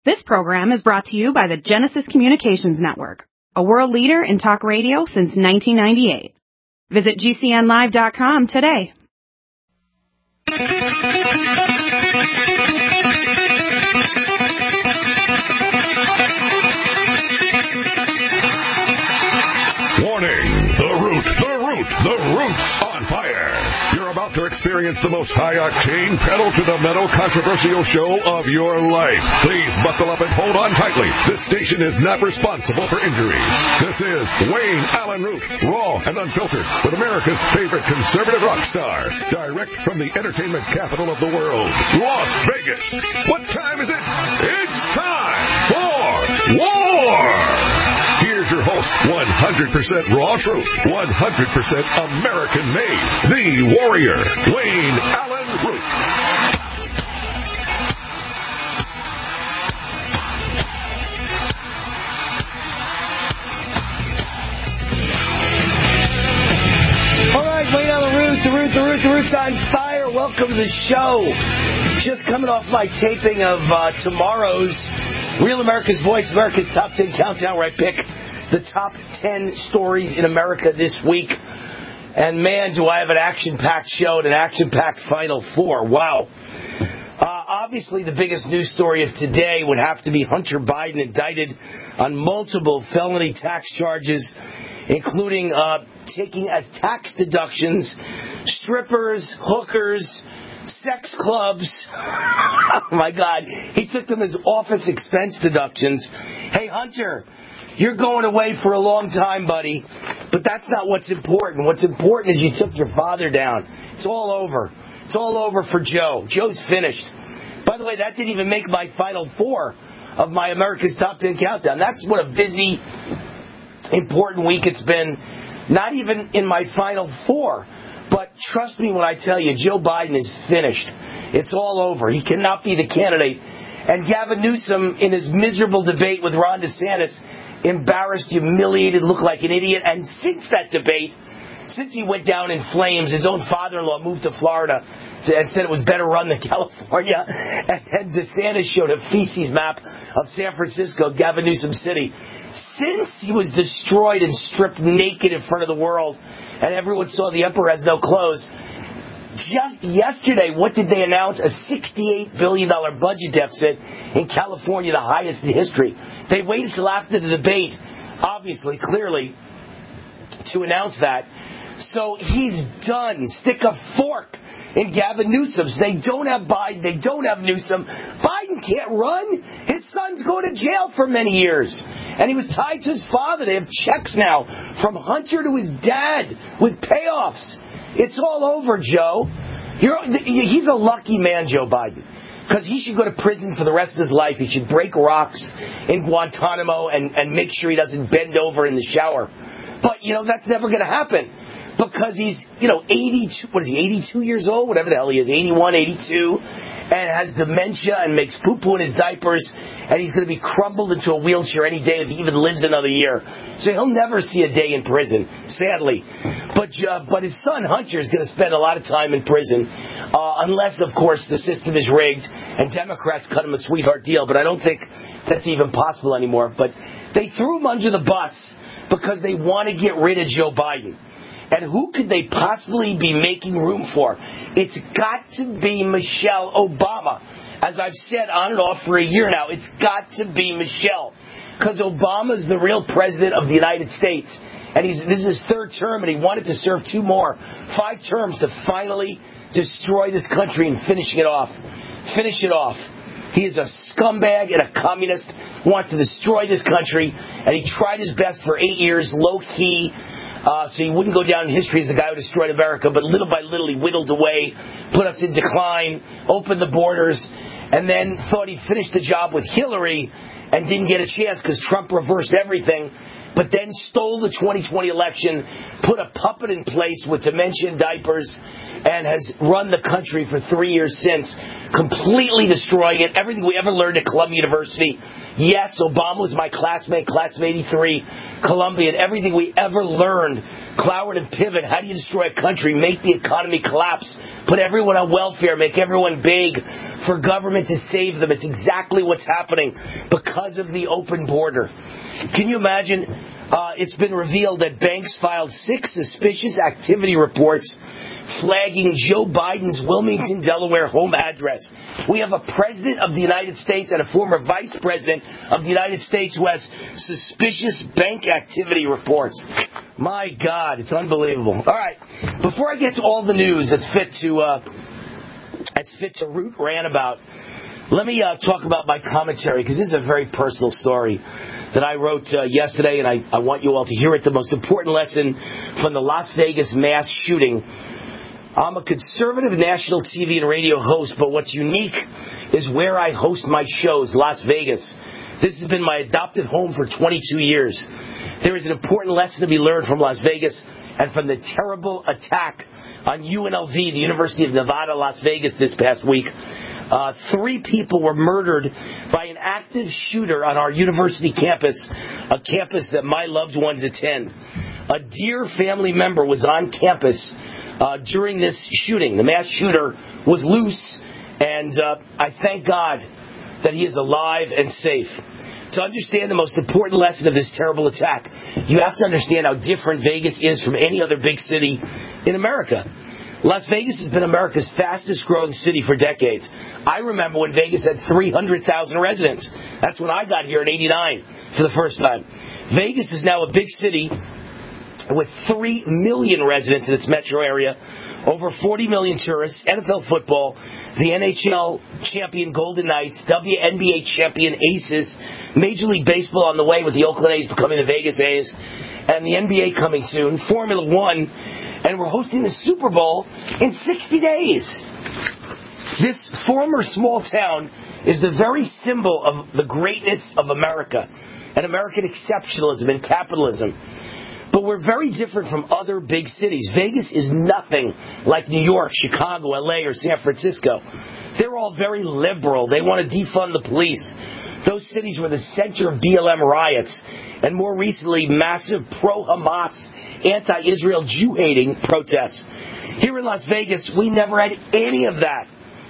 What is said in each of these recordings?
This program is brought to you by the Genesis Communications Network, a world leader in talk radio since 1998. Visit GCNlive.com today. Warning! The root's on fire! You're about to experience the most high-octane, pedal-to-the-metal controversial show of your life. Please buckle up and hold on tightly. This station is not responsible for injuries. This is Wayne Allen Root, raw and unfiltered, with America's favorite conservative rock star. Direct from the entertainment capital of the world, Las Vegas. What time is it? It's time for war! Here's your host, 100% raw truth, 100% American-made, the warrior, Wayne Allen Root. All right, Wayne Allen Root, the root's on fire. Welcome to the show. Just coming off my taping of tomorrow's Real America's Voice, America's Top 10 Countdown, where I pick the top 10 stories in America this week. And man, do I have an action-packed show and an action-packed Final Four. Wow. Obviously, the biggest news story of today would have to be Hunter Biden indicted on multiple felony tax charges, including taking as tax deductions strippers, hookers, sex clubs. Oh, my God. He took them as office expense deductions. Hey, Hunter, you're going away for a long time, buddy. But that's not what's important. What's important is you took your father down. It's all over. It's all over for Joe. Joe's finished. By the way, that didn't even make my Final Four of my America's Top 10 Countdown. That's what a busy, important week it's been. Not even in my Final Four. But trust me when I tell you, Joe Biden is finished. It's all over. He cannot be the candidate. And Gavin Newsom, in his miserable debate with Ron DeSantis, embarrassed, humiliated, looked like an idiot. And since that debate, since he went down in flames, his own father-in-law moved to Florida and said it was better run than California. And DeSantis showed a feces map of San Francisco, Gavin Newsom City. Since he was destroyed and stripped naked in front of the world, and everyone saw the emperor has no clothes, just yesterday, what did they announce? A $68 billion budget deficit in California, the highest in history. They waited till after the debate, obviously, clearly, to announce that. So he's done. Stick a fork in Gavin Newsom's. They don't have Biden. They don't have Newsom. Biden can't run. His son's going to jail for many years. And he was tied to his father. They have checks now from Hunter to his dad with payoffs. It's all over, Joe. He's a lucky man, Joe Biden, because he should go to prison for the rest of his life. He should break rocks in Guantanamo and make sure he doesn't bend over in the shower. But, that's never going to happen because he's, 82, what is he, 82 years old, whatever the hell he is, 81, 82, and has dementia and makes poo-poo in his diapers, and he's going to be crumbled into a wheelchair any day if he even lives another year. So he'll never see a day in prison, sadly. But his son, Hunter, is going to spend a lot of time in prison, unless, of course, the system is rigged and Democrats cut him a sweetheart deal. But I don't think that's even possible anymore. But they threw him under the bus because they want to get rid of Joe Biden. And who could they possibly be making room for? It's got to be Michelle Obama. As I've said on and off for a year now, it's got to be Michelle. Because Obama's the real president of the United States. And this is his third term, and he wanted to serve 2 more. 5 terms to finally destroy this country and finish it off. Finish it off. He is a scumbag and a communist, wants to destroy this country, and he tried his best for 8 years, low-key, so he wouldn't go down in history as the guy who destroyed America, but little by little he whittled away, put us in decline, opened the borders, and then thought he'd finish the job with Hillary and didn't get a chance because Trump reversed everything, but then stole the 2020 election, put a puppet in place with dementia and diapers, and has run the country for 3 years since, completely destroying it. Everything we ever learned at Columbia University. Yes, Obama was my class 83, Columbia, and everything we ever learned, Cloward and Pivot, how do you destroy a country, make the economy collapse, put everyone on welfare, make everyone big, for government to save them. It's exactly what's happening because of the open border. Can you imagine? It's been revealed that banks filed 6 suspicious activity reports flagging Joe Biden's Wilmington, Delaware home address. We have a president of the United States and a former vice president of the United States who has suspicious bank activity reports. My God, it's unbelievable. All right, before I get to all the news that's fit to root rant about, let me talk about my commentary, because this is a very personal story that I wrote yesterday, and I want you all to hear it. The most important lesson from the Las Vegas mass shooting. I'm a conservative national TV and radio host, but what's unique is where I host my shows, Las Vegas. This has been my adopted home for 22 years. There is an important lesson to be learned from Las Vegas and from the terrible attack on UNLV, the University of Nevada, Las Vegas, this past week. 3 people were murdered by an active shooter on our university campus, a campus that my loved ones attend. A dear family member was on campus during this shooting. The mass shooter was loose, and I thank God that he is alive and safe. To understand the most important lesson of this terrible attack, you have to understand how different Vegas is from any other big city in America. Las Vegas has been America's fastest growing city for decades. I remember when Vegas had 300,000 residents. That's when I got here in '89 for the first time. Vegas is now a big city with 3 million residents in its metro area, over 40 million tourists, NFL football, the NHL champion Golden Knights, WNBA champion Aces, Major League Baseball on the way with the Oakland A's becoming the Vegas A's, and the NBA coming soon, Formula One, and we're hosting the Super Bowl in 60 days. This former small town is the very symbol of the greatness of America and American exceptionalism and capitalism. But we're very different from other big cities. Vegas is nothing like New York, Chicago, LA, or San Francisco. They're all very liberal. They want to defund the police. Those cities were the center of BLM riots, and more recently, massive pro-Hamas, anti-Israel, Jew-hating protests. Here in Las Vegas, we never had any of that.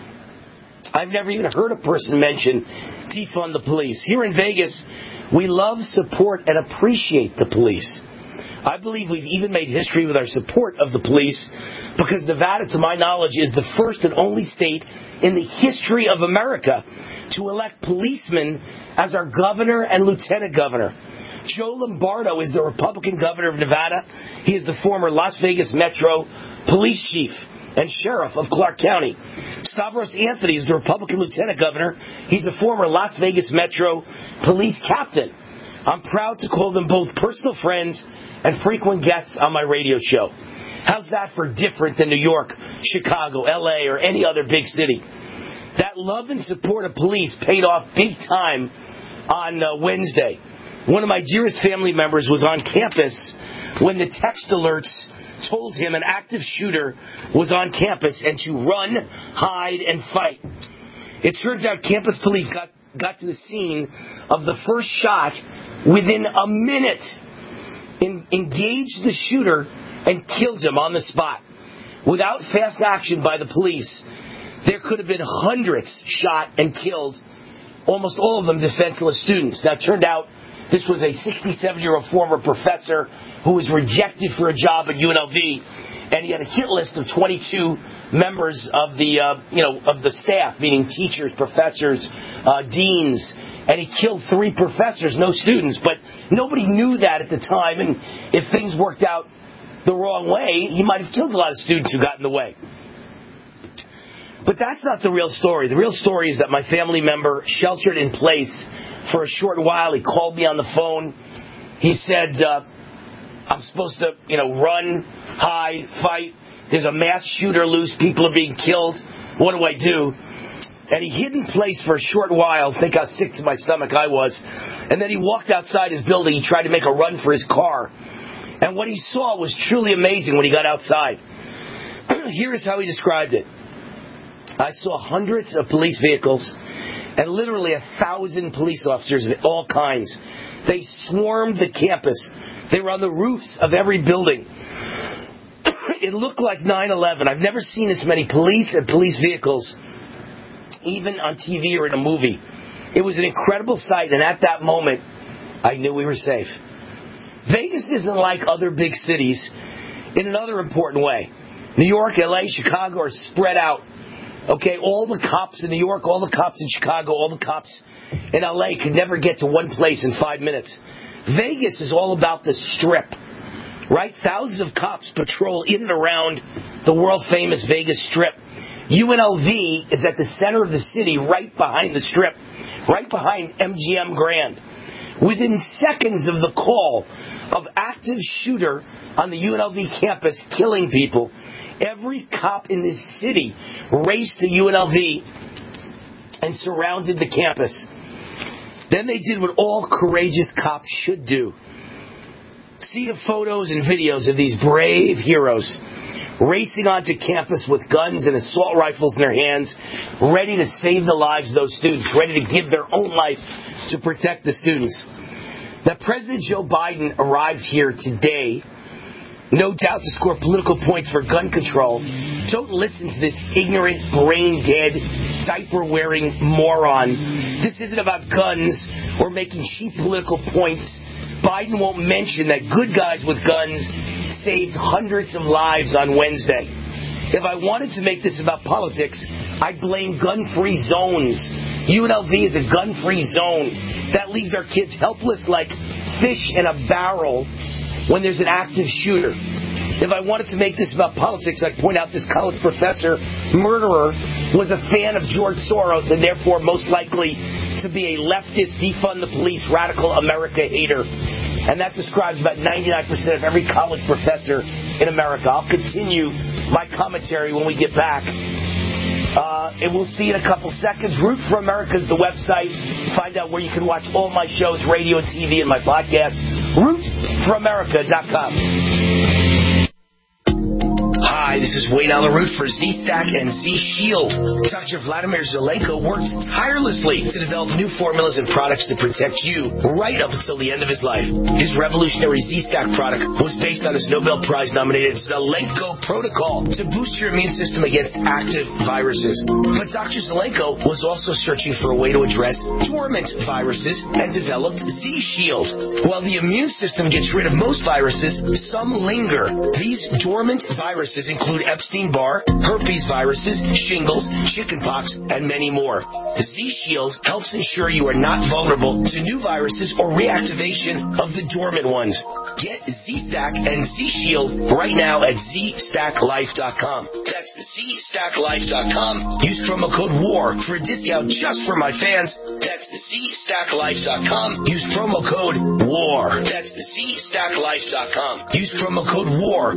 I've never even heard a person mention defund the police. Here in Vegas, we love, support, and appreciate the police. I believe we've even made history with our support of the police because Nevada, to my knowledge, is the first and only state in the history of America to elect policemen as our governor and lieutenant governor. Joe Lombardo is the Republican governor of Nevada. He is the former Las Vegas Metro police chief and sheriff of Clark County. Stavros Anthony is the Republican lieutenant governor. He's a former Las Vegas Metro police captain. I'm proud to call them both personal friends and frequent guests on my radio show. How's that for different than New York, Chicago, LA, or any other big city? That love and support of police paid off big time on Wednesday. One of my dearest family members was on campus when the text alerts told him an active shooter was on campus and to run, hide, and fight. It turns out campus police got to the scene of the first shot within a minute, engaged the shooter, and killed him on the spot. Without fast action by the police, there could have been hundreds shot and killed, almost all of them defenseless students. Now, it turned out this was a 67-year-old former professor who was rejected for a job at UNLV, and he had a hit list of 22 members of the staff, meaning teachers, professors, deans, and he killed 3 professors, no students. But nobody knew that at the time, and if things worked out the wrong way, he might have killed a lot of students who got in the way. But that's not the real story. The real story is that my family member sheltered in place for a short while. He called me on the phone. He said, I'm supposed to, run, hide, fight. There's a mass shooter loose. People are being killed. What do I do? And he hid in place for a short while. Think how sick to my stomach I was. And then he walked outside his building. He tried to make a run for his car. And what he saw was truly amazing when he got outside. Here is how he described it. I saw hundreds of police vehicles and literally 1,000 police officers of all kinds. They swarmed the campus. They were on the roofs of every building. It looked like 9/11. I've never seen this many police and police vehicles even on TV or in a movie. It was an incredible sight, and at that moment, I knew we were safe. Vegas isn't like other big cities in another important way. New York, LA, Chicago are spread out. Okay, all the cops in New York, all the cops in Chicago, all the cops in LA could never get to one place in 5 minutes. Vegas is all about the Strip, right? Thousands of cops patrol in and around the world-famous Vegas Strip. UNLV is at the center of the city, right behind the Strip, right behind MGM Grand. Within seconds of the call of active shooter on the UNLV campus killing people, every cop in this city raced to UNLV and surrounded the campus. Then they did what all courageous cops should do. See the photos and videos of these brave heroes racing onto campus with guns and assault rifles in their hands, ready to save the lives of those students, ready to give their own life to protect the students. That President Joe Biden arrived here today, no doubt to score political points for gun control. Don't listen to this ignorant, brain-dead, diaper-wearing moron. This isn't about guns or making cheap political points. Biden won't mention that good guys with guns saved hundreds of lives on Wednesday. If I wanted to make this about politics, I'd blame gun-free zones. UNLV is a gun-free zone. That leaves our kids helpless like fish in a barrel when there's an active shooter. If I wanted to make this about politics, I'd point out this college professor, murderer, was a fan of George Soros and therefore most likely to be a leftist, defund the police, radical America hater. And that describes about 99% of every college professor in America. I'll continue my commentary when we get back. And we'll see in a couple seconds. Root for America is the website. Find out where you can watch all my shows, radio and TV, and my podcast. RootForAmerica.com. Hi, this is Wayne Allyn Root for Z-Stack and Z-Shield. Dr. Vladimir Zelenko worked tirelessly to develop new formulas and products to protect you right up until the end of his life. His revolutionary Z-Stack product was based on his Nobel Prize-nominated Zelenko protocol to boost your immune system against active viruses. But Dr. Zelenko was also searching for a way to address dormant viruses and developed Z-Shield. While the immune system gets rid of most viruses, some linger. These dormant viruses include Epstein-Barr, herpes viruses, shingles, chickenpox, and many more. Z-Shield helps ensure you are not vulnerable to new viruses or reactivation of the dormant ones. Get Z-Stack and Z-Shield right now at ZStackLife.com. That's ZStackLife.com. Use promo code WAR for a discount just for my fans. That's ZStackLife.com. Use promo code WAR. That's ZStackLife.com. Use promo code WAR.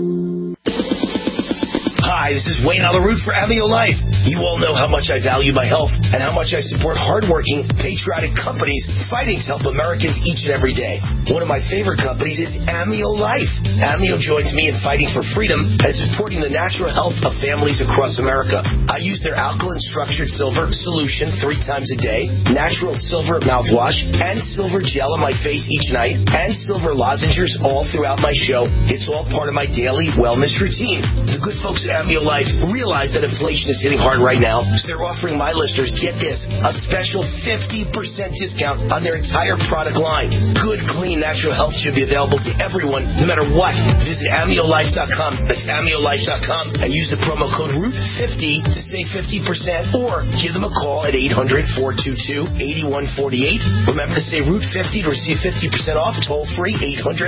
Hi, this is Wayne Allyn Root for Amio Life. You all know how much I value my health and how much I support hardworking, patriotic companies fighting to help Americans each and every day. One of my favorite companies is Amio Life. Amio joins me in fighting for freedom and supporting the natural health of families across America. I use their alkaline structured silver solution 3 times a day, natural silver mouthwash, and silver gel on my face each night, and silver lozenges all throughout my show. It's all part of my daily wellness routine. The good folks at Amio Life realize that inflation is hitting hard right now, so they're offering my listeners, get this, a special 50% discount on their entire product line. Good, clean, natural health should be available to everyone, no matter what. Visit AmioLife.com. That's AmioLife.com and use the promo code ROOT50 to save 50%, or give them a call at 800-422-8148. Remember to say ROOT50 to receive 50% off, toll free,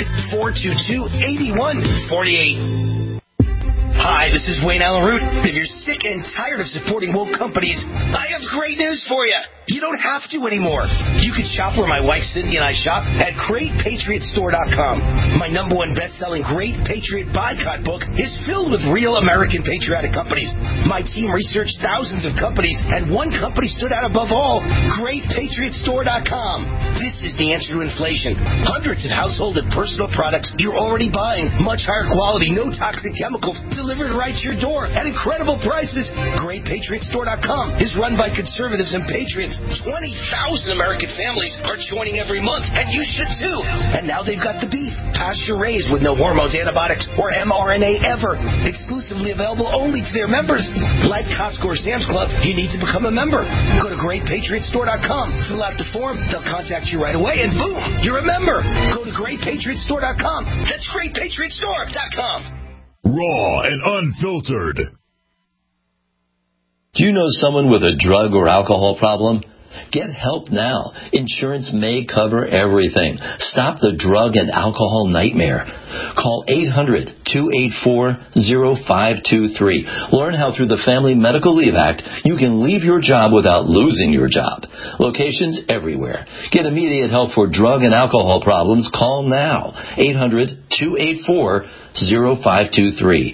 800-422-8148. Hi, this is Wayne Allyn Root. If you're sick and tired of supporting woke companies, I have great news for you. You don't have to anymore. You can shop where my wife Cindy and I shop at GreatPatriotStore.com. My #1 best-selling Great Patriot Boycott book is filled with real American patriotic companies. My team researched thousands of companies, and one company stood out above all, GreatPatriotStore.com. This is the answer to inflation. Hundreds of household and personal products you're already buying. Much higher quality, no toxic chemicals, delivered right to your door at incredible prices. GreatPatriotStore.com is run by conservatives and patriots 20,000 American families are joining every month, and you should too. And now they've got the beef, pasture-raised with no hormones, antibiotics, or mRNA ever. Exclusively available only to their members. Like Costco or Sam's Club, you need to become a member. Go to GreatPatriotStore.com, fill out the form, they'll contact you right away, and boom, you're a member. Go to GreatPatriotStore.com. That's GreatPatriotStore.com. Raw and unfiltered. Do you know someone with a drug or alcohol problem? Get help now. Insurance may cover everything. Stop the drug and alcohol nightmare. Call 800-284-0523. Learn how through the Family Medical Leave Act you can leave your job without losing your job. Locations everywhere. Get immediate help for drug and alcohol problems. Call now. 800-284-0523.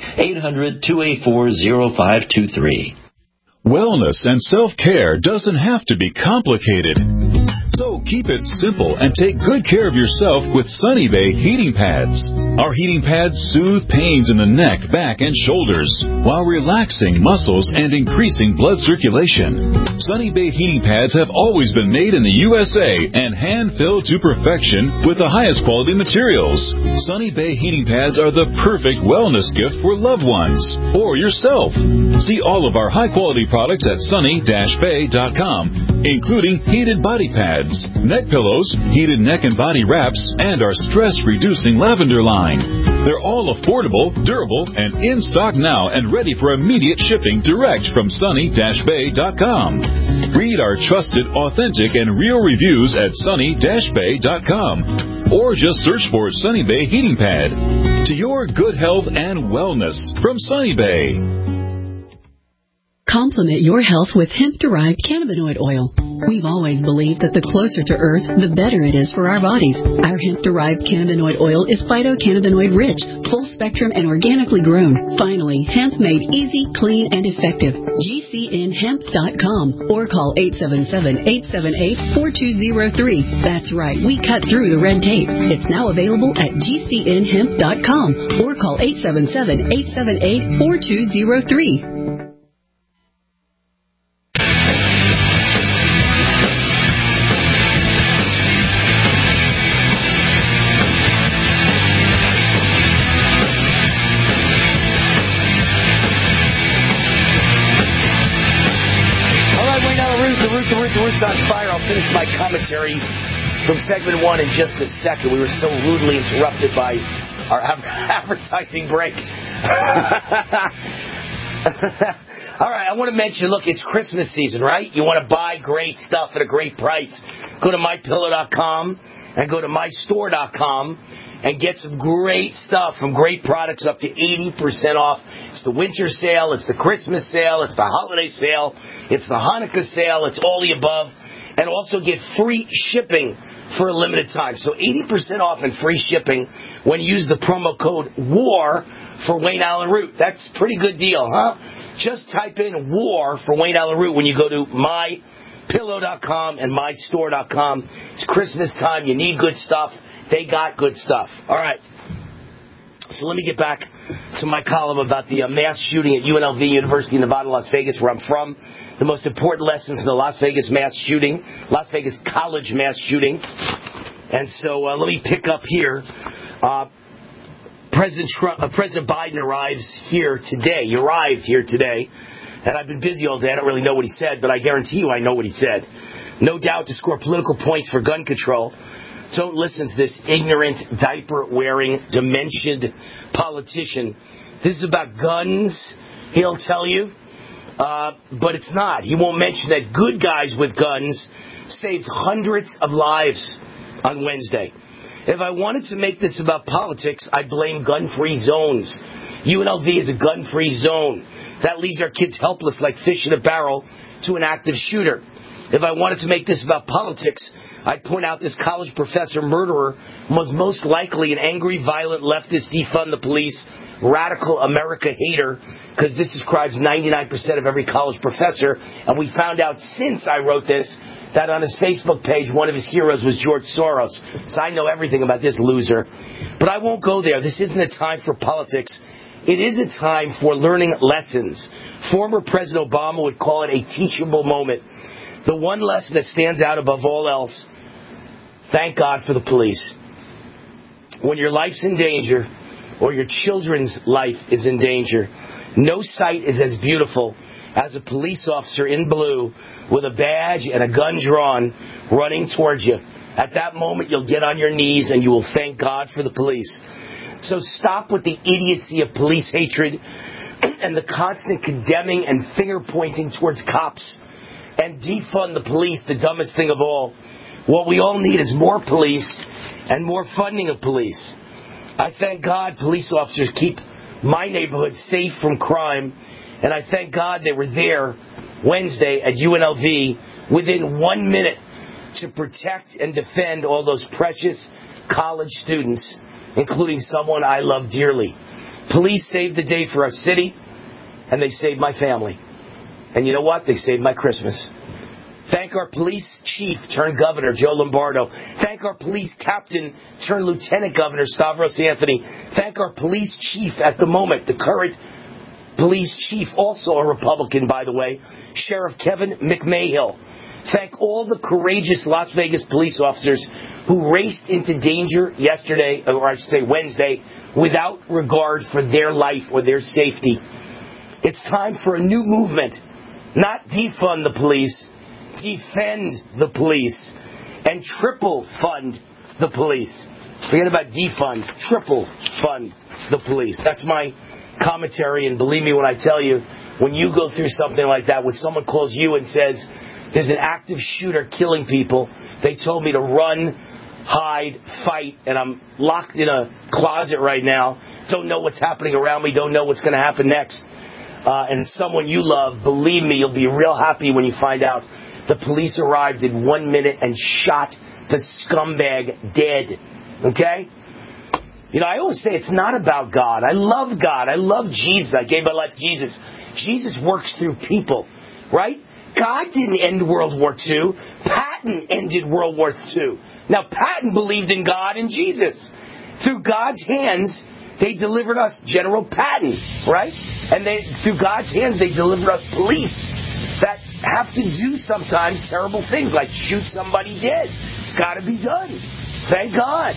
800-284-0523. Wellness and self-care doesn't have to be complicated. So keep it simple and take good care of yourself with Sunny Bay heating pads. Our heating pads soothe pains in the neck, back, and shoulders while relaxing muscles and increasing blood circulation. Sunny Bay heating pads have always been made in the USA and hand-filled to perfection with the highest quality materials. Sunny Bay heating pads are the perfect wellness gift for loved ones or yourself. See all of our high-quality products at sunny-bay.com, including heated body pads, neck pillows, heated neck and body wraps, and our stress-reducing lavender line. They're all affordable, durable, and in stock now and ready for immediate shipping direct from sunny-bay.com. Read our trusted, authentic, and real reviews at sunny-bay.com. Or just search for Sunny Bay Heating Pad. To your good health and wellness from Sunny Bay. Complement your health with hemp-derived cannabinoid oil. We've always believed that the closer to Earth, the better it is for our bodies. Our hemp-derived cannabinoid oil is phytocannabinoid-rich, full-spectrum, and organically grown. Finally, hemp made easy, clean, and effective. GCNHemp.com or call 877-878-4203. That's right, we cut through the red tape. It's now available at GCNHemp.com or call 877-878-4203. On fire. I'll finish my commentary from segment one in just a second. We were so rudely interrupted by our advertising break. All right, I want to mention, look, it's Christmas season, right? You want to buy great stuff at a great price. Go to MyPillow.com and go to MyStore.com and get some great stuff from great products up to 80% off. It's the winter sale, it's the Christmas sale, it's the holiday sale, it's the Hanukkah sale, it's all the above. And also get free shipping for a limited time. So 80% off and free shipping when you use the promo code WAR for Wayne Allen Root. That's a pretty good deal, huh? Just type in WAR for Wayne Allen Root when you go to MyPillow.com and MyStore.com. It's Christmas time. You need good stuff. They got good stuff. All right. So let me get back to my column about the mass shooting at UNLV, University of Nevada, Las Vegas, where I'm from. The most important lessons in the Las Vegas college mass shooting. And so let me pick up here. President Biden arrived here today. And I've been busy all day. I don't really know what he said, but I guarantee you I know what he said. No doubt to score political points for gun control. Don't listen to this ignorant, diaper-wearing, demented politician. This is about guns, he'll tell you. But it's not. He won't mention that good guys with guns saved hundreds of lives on Wednesday. If I wanted to make this about politics, I'd blame gun-free zones. UNLV is a gun-free zone. That leaves our kids helpless like fish in a barrel to an active shooter. If I wanted to make this about politics, I'd point out this college professor murderer was most likely an angry, violent, leftist, defund the police, radical America hater, because this describes 99% of every college professor. And we found out since I wrote this that on his Facebook page, one of his heroes was George Soros. So I know everything about this loser. But I won't go there. This isn't a time for politics. It is a time for learning lessons. Former President Obama would call it a teachable moment. The one lesson that stands out above all else, thank God for the police. When your life's in danger, or your children's life is in danger, no sight is as beautiful as a police officer in blue with a badge and a gun drawn running towards you. At that moment, you'll get on your knees and you will thank God for the police. So stop with the idiocy of police hatred and the constant condemning and finger-pointing towards cops. And defund the police, the dumbest thing of all. What we all need is more police and more funding of police. I thank God police officers keep my neighborhood safe from crime. And I thank God they were there Wednesday at UNLV within 1 minute to protect and defend all those precious college students, including someone I love dearly. Police saved the day for our city, and they saved my family. And you know what? They saved my Christmas. Thank our police chief turned governor, Joe Lombardo. Thank our police captain turned lieutenant governor, Stavros Anthony. Thank our police chief at the moment, the current police chief, also a Republican, by the way, Sheriff Kevin McMahill. Thank all the courageous Las Vegas police officers who raced into danger yesterday, or I should say Wednesday, without regard for their life or their safety. It's time for a new movement. Not defund the police, defend the police, and triple fund the police. Forget about defund, triple fund the police. That's my commentary, and believe me when I tell you, when you go through something like that, when someone calls you and says, there's an active shooter killing people, they told me to run, hide, fight, and I'm locked in a closet right now, don't know what's happening around me, don't know what's going to happen next, and someone you love, believe me, you'll be real happy when you find out the police arrived in 1 minute and shot the scumbag dead. Okay? You know, I always say it's not about God. I love God. I love Jesus. I gave my life to Jesus. Jesus works through people, right? God didn't end World War II. Patton ended World War II. Now, Patton believed in God and Jesus. Through God's hands, they delivered us General Patton, right? And through God's hands, they delivered us police that have to do sometimes terrible things like shoot somebody dead. It's got to be done. Thank God.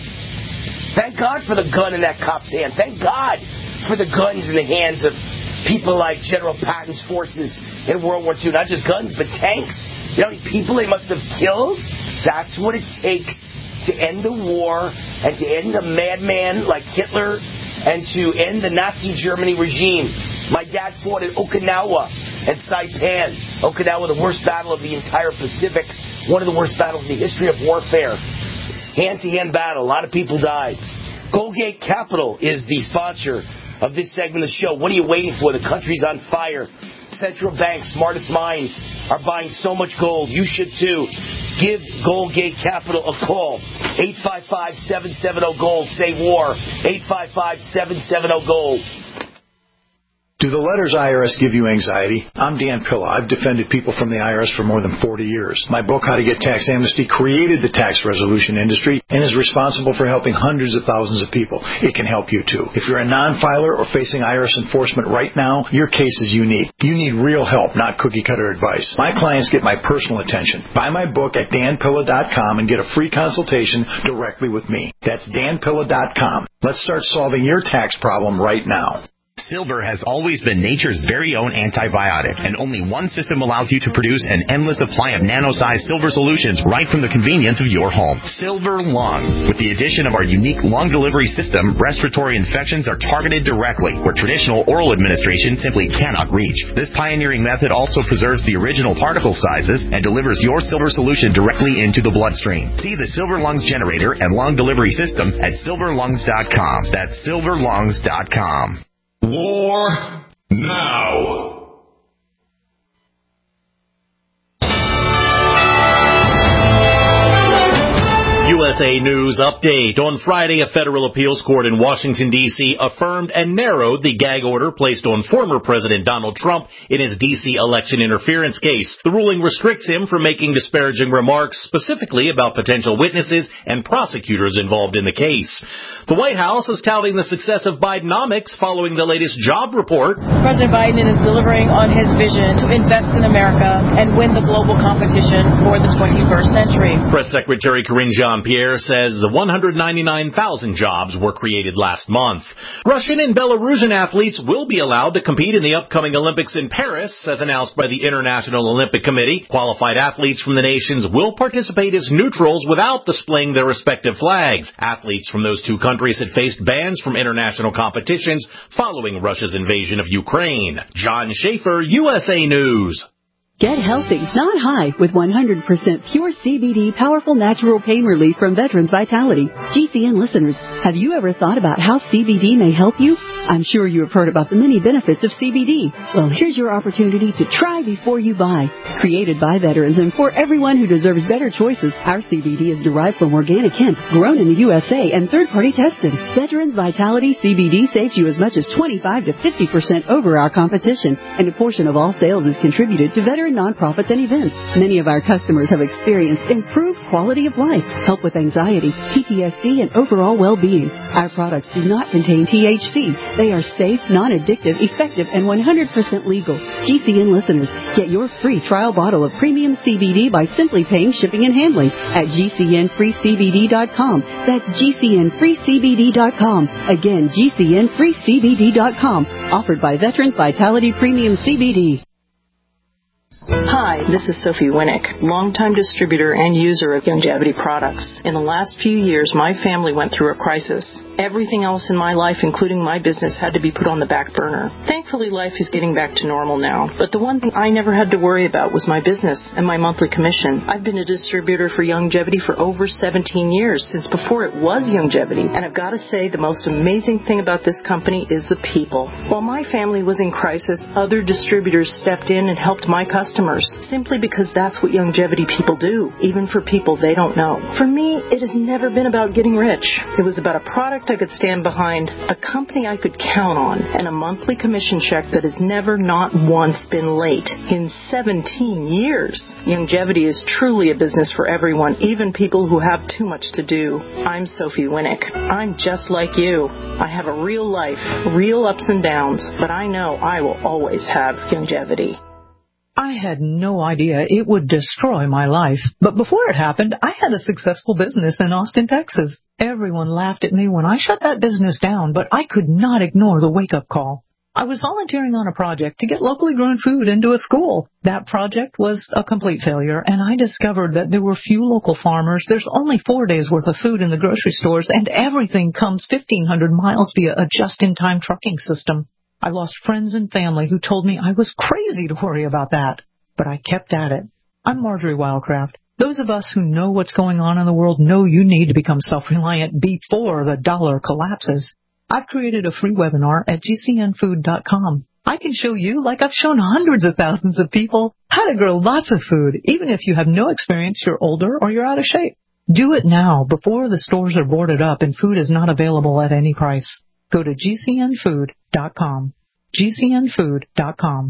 Thank God for the gun in that cop's hand. Thank God for the guns in the hands of people like General Patton's forces in World War II. Not just guns, but tanks. You know how many people they must have killed? That's what it takes to end the war and to end a madman like Hitler and to end the Nazi Germany regime. My dad fought at Okinawa and Saipan. Okinawa, the worst battle of the entire Pacific. One of the worst battles in the history of warfare. Hand-to-hand battle. A lot of people died. Goldgate Capital is the sponsor of this segment of the show. What are you waiting for? The country's on fire. Central banks, smartest minds are buying so much gold. You should too. Give Goldgate Capital a call. 855-770-GOLD. Say war. 855-770-GOLD. Do the letters IRS give you anxiety? I'm Dan Pilla. I've defended people from the IRS for more than 40 years. My book, How to Get Tax Amnesty, created the tax resolution industry and is responsible for helping hundreds of thousands of people. It can help you, too. If you're a non-filer or facing IRS enforcement right now, your case is unique. You need real help, not cookie-cutter advice. My clients get my personal attention. Buy my book at danpilla.com and get a free consultation directly with me. That's danpilla.com. Let's start solving your tax problem right now. Silver has always been nature's very own antibiotic, and only one system allows you to produce an endless supply of nano-sized silver solutions right from the convenience of your home. Silver Lungs. With the addition of our unique lung delivery system, respiratory infections are targeted directly, where traditional oral administration simply cannot reach. This pioneering method also preserves the original particle sizes and delivers your silver solution directly into the bloodstream. See the Silver Lungs generator and lung delivery system at silverlungs.com. That's silverlungs.com. War now. U.S. USA News update. On Friday, a federal appeals court in Washington, D.C. affirmed and narrowed the gag order placed on former President Donald Trump in his D.C. election interference case. The ruling restricts him from making disparaging remarks, specifically about potential witnesses and prosecutors involved in the case. The White House is touting the success of Bidenomics following the latest job report. President Biden is delivering on his vision to invest in America and win the global competition for the 21st century. Press Secretary Karine Jean-Pierre says the 199,000 jobs were created last month. Russian and Belarusian athletes will be allowed to compete in the upcoming Olympics in Paris, as announced by the International Olympic Committee. Qualified athletes from the nations will participate as neutrals without displaying their respective flags. Athletes from those two countries had faced bans from international competitions following Russia's invasion of Ukraine. John Schaefer, USA News. Get healthy, not high, with 100% pure CBD powerful natural pain relief from Veterans Vitality. GCN listeners, have you ever thought about how CBD may help you? I'm sure you have heard about the many benefits of CBD. Well, here's your opportunity to try before you buy. Created by veterans and for everyone who deserves better choices, our CBD is derived from organic hemp, grown in the USA and third-party tested. Veterans Vitality CBD saves you as much as 25 to 50% over our competition, and a portion of all sales is contributed to veteran nonprofits and events. Many of our customers have experienced improved quality of life, help with anxiety, PTSD, and overall well-being. Our products do not contain THC. They are safe, non-addictive, effective, and 100% legal. GCN listeners, get your free trial bottle of premium CBD by simply paying shipping and handling at GCNFreeCBD.com. That's GCNFreeCBD.com. Again, GCNFreeCBD.com. Offered by Veterans Vitality Premium CBD. Hi, this is Sophie Winnick, longtime distributor and user of Youngevity products. In the last few years, my family went through a crisis. Everything else in my life, including my business, had to be put on the back burner. Thankfully, life is getting back to normal now. But the one thing I never had to worry about was my business and my monthly commission. I've been a distributor for Youngevity for over 17 years, since before it was Youngevity. And I've got to say, the most amazing thing about this company is the people. While my family was in crisis, other distributors stepped in and helped my customers, simply because that's what Youngevity people do, even for people they don't know. For me, it has never been about getting rich. It was about a product I could stand behind, a company I could count on, and a monthly commission check that has never, not once, been late in 17 years. Youngevity is truly a business for everyone, even people who have too much to do. I'm Sophie Winnick. I'm just like you. I have a real life, real ups and downs, but I know I will always have Youngevity. I had no idea it would destroy my life. But before it happened, I had a successful business in Austin, Texas. Everyone laughed at me when I shut that business down, but I could not ignore the wake-up call. I was volunteering on a project to get locally grown food into a school. That project was a complete failure, and I discovered that there were few local farmers. There's only 4 days' worth of food in the grocery stores, and everything comes 1,500 miles via a just-in-time trucking system. I lost friends and family who told me I was crazy to worry about that, but I kept at it. I'm Marjorie Wildcraft. Those of us who know what's going on in the world know you need to become self-reliant before the dollar collapses. I've created a free webinar at GCNfood.com. I can show you, like I've shown hundreds of thousands of people, how to grow lots of food, even if you have no experience, you're older, or you're out of shape. Do it now before the stores are boarded up and food is not available at any price. Go to GCNfood.com. GCNfood.com.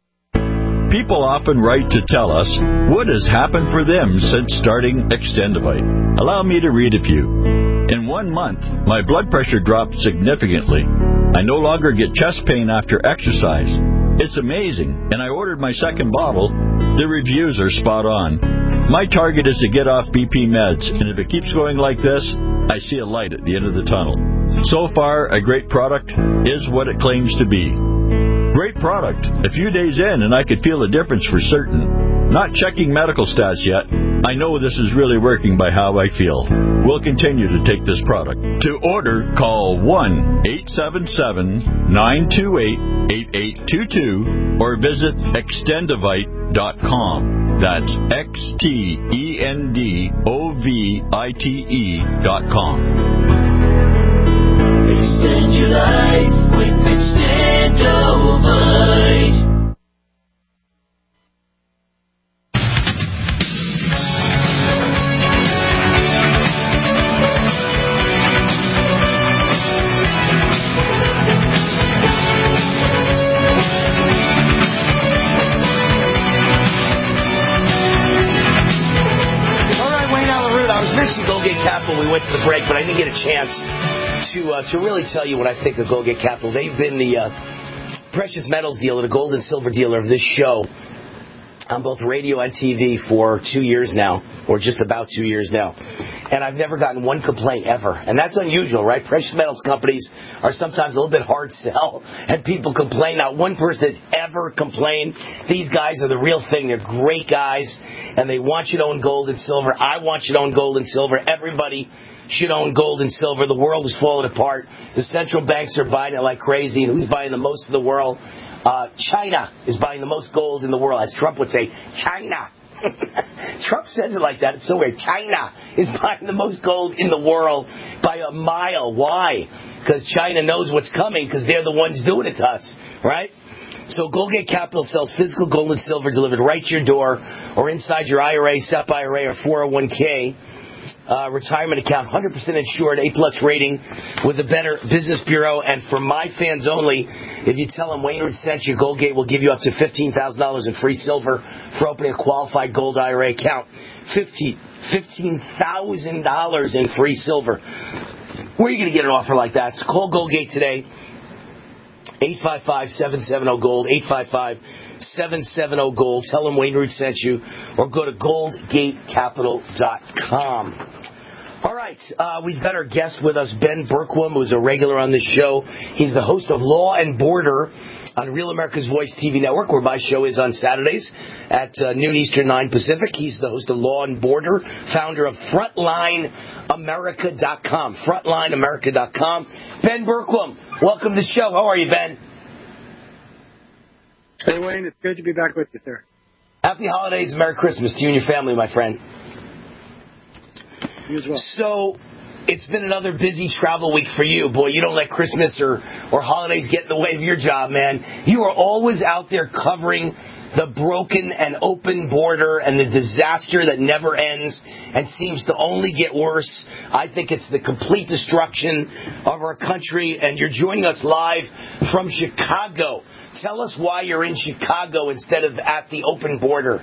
People often write to tell us what has happened for them since starting Extendivite. Allow me to read a few. In 1 month, my blood pressure dropped significantly. I no longer get chest pain after exercise. It's amazing, and I ordered my second bottle. The reviews are spot on. My target is to get off BP meds, and if it keeps going like this, I see a light at the end of the tunnel. So far, a great product is what it claims to be. Great product. A few days in, and I could feel a difference for certain. Not checking medical stats yet. I know this is really working by how I feel. We'll continue to take this product. To order, call 1-877-928-8822 or visit Extendivite.com. That's XTENDOVITE.com. Extend your life with Extendivite. Goldgate Capital. We went to the break, but I didn't get a chance to really tell you what I think of Goldgate Capital. They've been the precious metals dealer, the gold and silver dealer of this show on both radio and TV for 2 years now, or just about 2 years now. And I've never gotten one complaint ever. And that's unusual, right? Precious metals companies are sometimes a little bit hard sell, and people complain. Not one person has ever complained. These guys are the real thing. They're great guys, and they want you to own gold and silver. I want you to own gold and silver. Everybody should own gold and silver. The world is falling apart. The central banks are buying it like crazy. And who's buying the most of the world? China is buying the most gold in the world. As Trump would say, China. Trump says it like that. It's so weird. China is buying the most gold in the world by a mile. Why? Because China knows what's coming, because they're the ones doing it to us, right? So Goldgate Capital sells physical gold and silver delivered right to your door or inside your IRA, SEP IRA, or 401k. Retirement account, 100% insured, A+ rating with the Better Business Bureau. And for my fans only, if you tell them Wayne sent you, Goldgate will give you up to $15,000 in free silver for opening a qualified gold IRA account. $15,000 in free silver. Where are you going to get an offer like that? So call Goldgate today. 855-770-GOLD, 855-770-GOLD. Tell them Wayne Root sent you, or go to goldgatecapital.com. All right, we've got our guest with us, Ben Bergquam, who's a regular on this show. He's the host of Law and Border on Real America's Voice TV network, where my show is on Saturdays at noon Eastern, 9 Pacific. He's the host of Law and Border, founder of FrontlineAmerica.com. FrontlineAmerica.com. Ben Bergquam, welcome to the show. How are you, Ben? Hey, Wayne. It's good to be back with you, sir. Happy holidays and Merry Christmas to you and your family, my friend. You as well. So, it's been another busy travel week for you. Boy, you don't let Christmas or holidays get in the way of your job, man. You are always out there covering the broken and open border and the disaster that never ends and seems to only get worse. I think it's the complete destruction of our country, and you're joining us live from Chicago. Tell us why you're in Chicago instead of at the open border.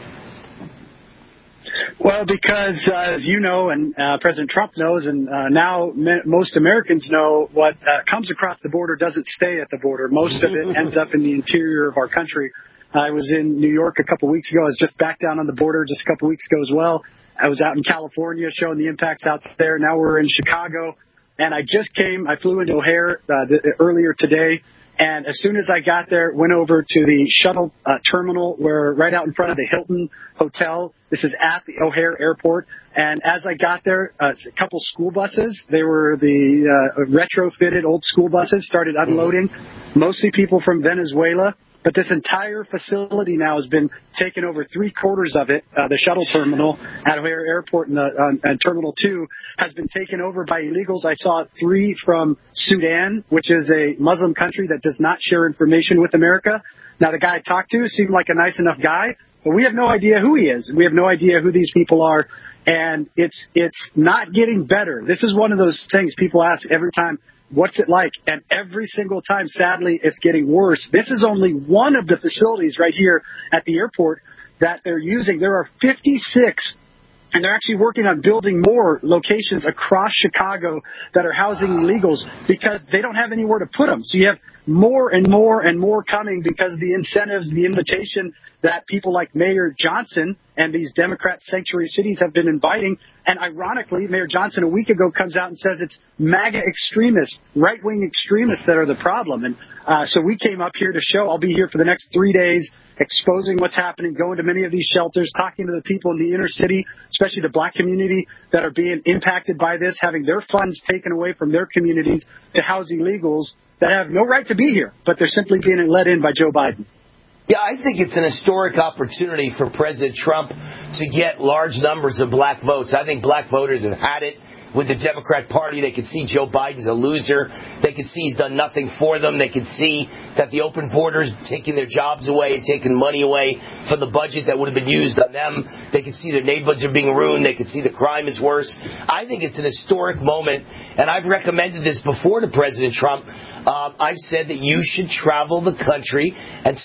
Well, because, as you know, and President Trump knows, and now most Americans know, what comes across the border doesn't stay at the border. Most of it ends up in the interior of our country. I was in New York a couple weeks ago. I was just back down on the border just a couple weeks ago as well. I was out in California showing the impacts out there. Now we're in Chicago. And I flew into O'Hare earlier today. And as soon as I got there, went over to the shuttle terminal, where right out in front of the Hilton Hotel. This is at the O'Hare Airport. And as I got there, a couple school buses, they were the retrofitted old school buses, started unloading, mostly people from Venezuela. But this entire facility now has been taken over. 3/4 of it, the shuttle terminal at O'Hare Airport and Terminal 2, has been taken over by illegals. I saw 3 from Sudan, which is a Muslim country that does not share information with America. Now, the guy I talked to seemed like a nice enough guy, but we have no idea who he is. We have no idea who these people are, and it's not getting better. This is one of those things people ask every time, what's it like? And every single time, sadly, it's getting worse. This is only one of the facilities right here at the airport that they're using. There are 56, and they're actually working on building more locations across Chicago that are housing illegals because they don't have anywhere to put them. So you have more and more and more coming because of the incentives, the invitation that people like Mayor Johnson and these Democrat sanctuary cities have been inviting. And ironically, Mayor Johnson a week ago comes out and says it's MAGA extremists, right-wing extremists that are the problem. And so we came up here to show. I'll be here for the next 3 days exposing what's happening, going to many of these shelters, talking to the people in the inner city, especially the black community that are being impacted by this, having their funds taken away from their communities to house illegals that have no right to be here, but they're simply being let in by Joe Biden. Yeah, I think it's an historic opportunity for President Trump to get large numbers of black votes. I think black voters have had it with the Democrat Party. They could see Joe Biden's a loser. They could see he's done nothing for them. They could see that the open borders taking their jobs away and taking money away from the budget that would have been used on them. They could see their neighborhoods are being ruined. They could see the crime is worse. I think it's an historic moment, and I've recommended this before to President Trump. I've said that you should travel the country and stop doing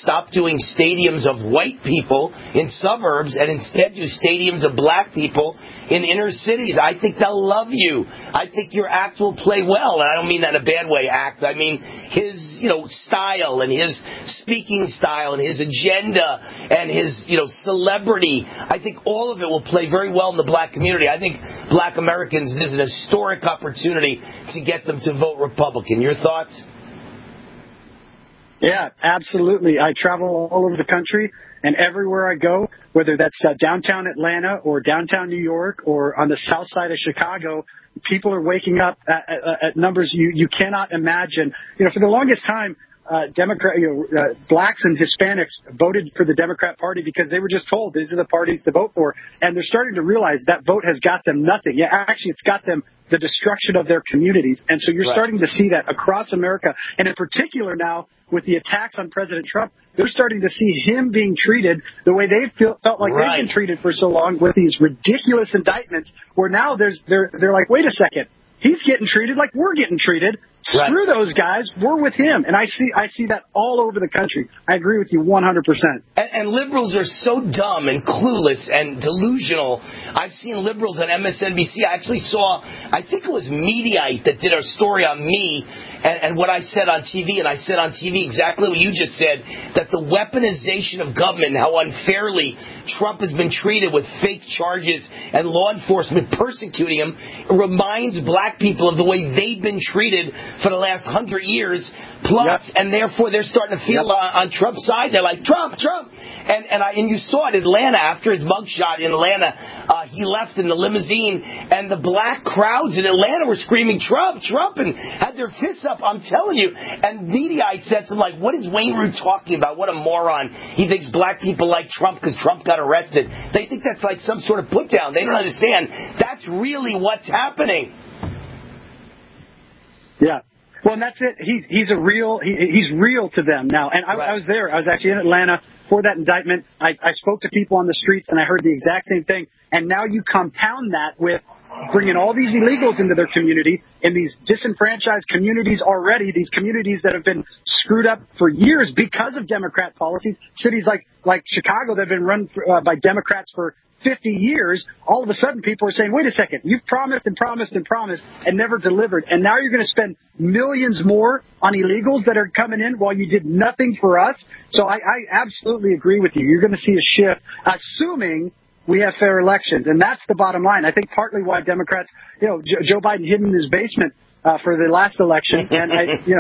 doing stadiums of white people in suburbs and instead do stadiums of black people in inner cities. I think they'll love you. I think your act will play well. And I don't mean that in a bad way, act. I mean his, style and his speaking style and his agenda and his, celebrity. I think all of it will play very well in the black community. I think black Americans, this is an historic opportunity to get them to vote Republican. Your thoughts? Yeah, absolutely. I travel all over the country, and everywhere I go, whether that's downtown Atlanta or downtown New York or on the south side of Chicago, people are waking up at numbers you cannot imagine. For the longest time, blacks and Hispanics voted for the Democrat Party because they were just told these are the parties to vote for, and they're starting to realize that vote has got them nothing. Yeah, actually, it's got them the destruction of their communities, and so you're starting to see that across America, and in particular now with the attacks on President Trump, they're starting to see him being treated the way they felt like they've been treated for so long with these ridiculous indictments. Where now they're like, wait a second, he's getting treated like we're getting treated. Screw those guys. We're with him. And I see that all over the country. I agree with you 100%. And liberals are so dumb and clueless and delusional. I've seen liberals on MSNBC. I actually saw, I think it was Mediaite that did a story on me and what I said on TV. And I said on TV exactly what you just said, that the weaponization of government, how unfairly Trump has been treated with fake charges and law enforcement persecuting him, reminds black people of the way they've been treated for the last 100 years plus, and therefore they're starting to feel on Trump's side. They're like, Trump. And you saw it in Atlanta after his mugshot in Atlanta. He left in the limousine, and the black crowds in Atlanta were screaming, Trump, and had their fists up. I'm telling you. And Mediaite said to him, like, what is Wayne Root talking about? What a moron. He thinks black people like Trump because Trump got arrested. They think that's like some sort of put down. They don't understand. That's really what's happening. Yeah. Well, and that's it. He's real to them now. And I was there. I was actually in Atlanta for that indictment. I spoke to people on the streets, and I heard the exact same thing. And now you compound that with bringing all these illegals into their community in these disenfranchised communities already, these communities that have been screwed up for years because of Democrat policies. Cities like Chicago that have been run by Democrats for 50 years, all of a sudden people are saying, wait a second, you've promised and promised and promised and never delivered. And now you're going to spend millions more on illegals that are coming in while you did nothing for us. So I absolutely agree with you. You're going to see a shift, assuming we have fair elections. And that's the bottom line. I think partly why Democrats, Joe Biden hid in his basement for the last election. And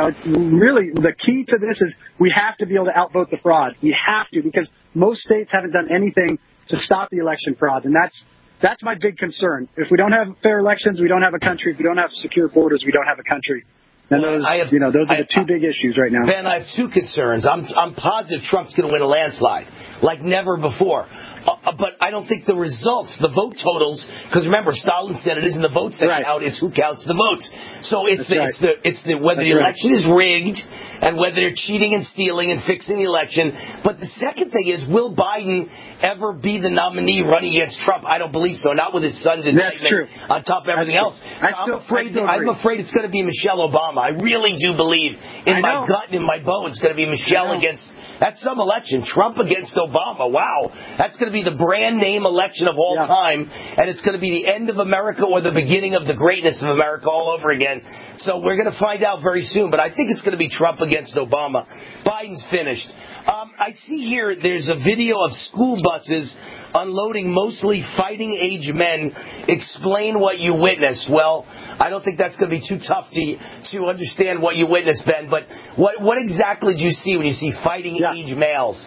really the key to this is we have to be able to outvote the fraud. We have to, because most states haven't done anything to stop the election fraud. And that's my big concern. If we don't have fair elections, we don't have a country. If we don't have secure borders, we don't have a country. And those are the two big issues right now. Ben, I have two concerns. I'm positive Trump's going to win a landslide like never before. But I don't think the results, the vote totals, because remember, Stalin said it isn't the votes that count, it's who counts the votes. So it's whether the election is rigged and whether they're cheating and stealing and fixing the election. But the second thing is, will Biden ever be the nominee running against Trump? I don't believe so. Not with his son's indictment on top of everything else. So I'm afraid it's going to be Michelle Obama. I really do believe in my gut and in my bones it's going to be Michelle against. That's some election. Trump against Obama. Wow. That's going to be the brand name election of all time. And it's going to be the end of America or the beginning of the greatness of America all over again. So we're going to find out very soon. But I think it's going to be Trump against Obama. Biden's finished. I see here there's a video of school buses unloading mostly fighting-age men. Explain what you witnessed. Well, I don't think that's going to be too tough to understand what you witnessed, Ben. But what exactly do you see when you see fighting-age males?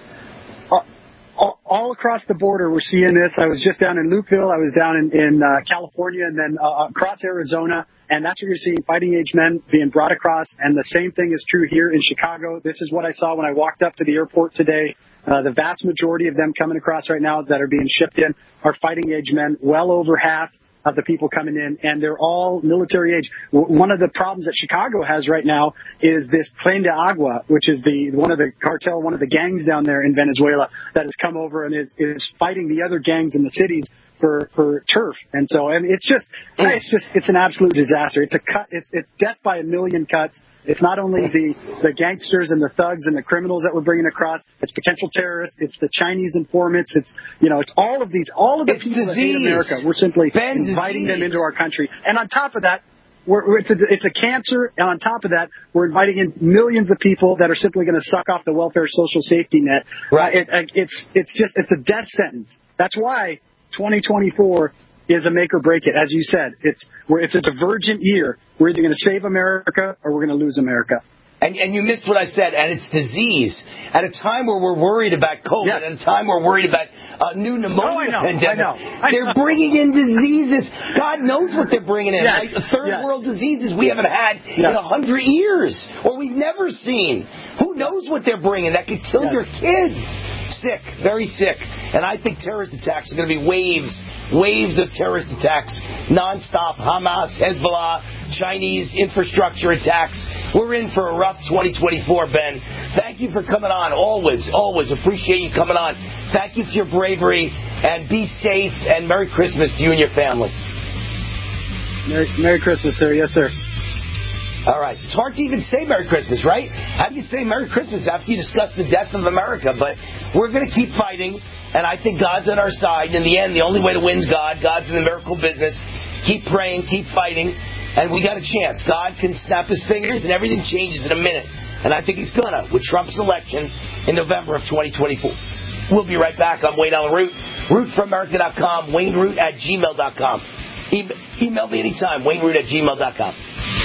All across the border, we're seeing this. I was just down in Lukeville. I was down in California and then across Arizona. And that's where you're seeing fighting-age men being brought across. And the same thing is true here in Chicago. This is what I saw when I walked up to the airport today. The vast majority of them coming across right now that are being shipped in are fighting-age men, well over half of the people coming in, and they're all military age. One of the problems that Chicago has right now is this Plan de Agua, which is one of the gangs down there in Venezuela that has come over and is fighting the other gangs in the cities for turf. And so, I mean, it's an absolute disaster. It's it's death by a million cuts. It's not only the gangsters and the thugs and the criminals that we're bringing across. It's potential terrorists. It's the Chinese informants. It's all of the people that hate America. We're simply inviting them into our country. And on top of that, it's a cancer. And on top of that, we're inviting in millions of people that are simply going to suck off the welfare social safety net. Right. It's a death sentence. That's why 2024 is a make or break it. As you said, it's a divergent year. We're either going to save America or we're going to lose America. And you missed what I said, and it's disease. At a time where we're worried about COVID, at a time where we're worried about a new pneumonia pandemic, they're bringing in diseases. God knows what they're bringing in. Right? Third world diseases we haven't had in 100 years, or we've never seen. Who knows what they're bringing that could kill your kids? Sick, very sick. And I think terrorist attacks are going to be waves of terrorist attacks, nonstop. Hamas, Hezbollah, Chinese infrastructure attacks. We're in for a rough 2024, Ben. Thank you for coming on. Always appreciate you coming on. Thank you for your bravery, and be safe, and Merry Christmas to you and your family. Merry Christmas, sir. Yes, sir. All right. It's hard to even say Merry Christmas, right? How do you say Merry Christmas after you discuss the death of America? But we're going to keep fighting, and I think God's on our side. In the end, the only way to win is God. God's in the miracle business. Keep praying, keep fighting, and we got a chance. God can snap his fingers, and everything changes in a minute. And I think he's going to, with Trump's election in November of 2024. We'll be right back. I'm Wayne Allen Root, rootforamerica.com, wayneroot@gmail.com. Email me anytime, wayneroot@gmail.com.